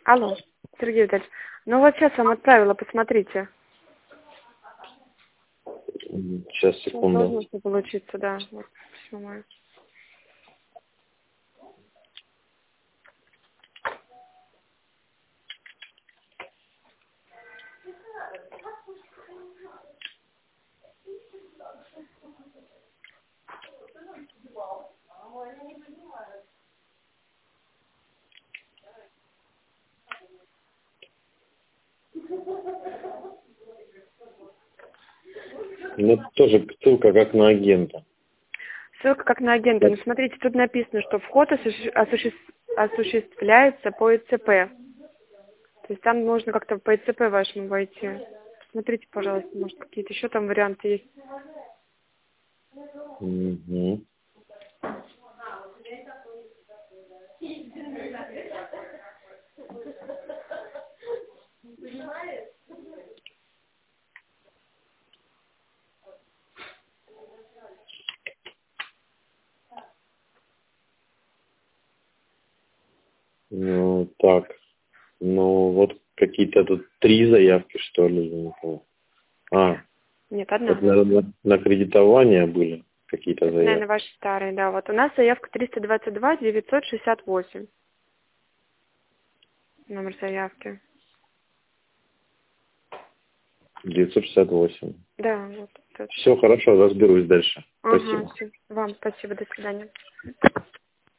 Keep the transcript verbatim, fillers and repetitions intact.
Алло, Сергей Витальевич. Ну вот сейчас вам отправила, посмотрите. Сейчас, секунду. Должно все получиться, да. Вот, все мое. Ну, тоже ссылка как на агента. Ссылка как на агента. Но смотрите, тут написано, что вход осуществ- осуществ- осуществляется по ИЦП. То есть там можно как-то по ИЦП вашему войти. Смотрите, пожалуйста, может какие-то еще там варианты есть. Угу. Ну, так. Ну, вот какие-то тут три заявки, что ли. А, Нет, одна. это, наверное, на кредитование были какие-то Это, заявки. наверное, ваши старые, да. Вот у нас заявка триста двадцать два девятьсот шестьдесят восемь. Номер заявки. девятьсот шестьдесят восемь. Да, вот. Это. Все хорошо, разберусь дальше. Ага, Спасибо. всё. Вам спасибо, до свидания.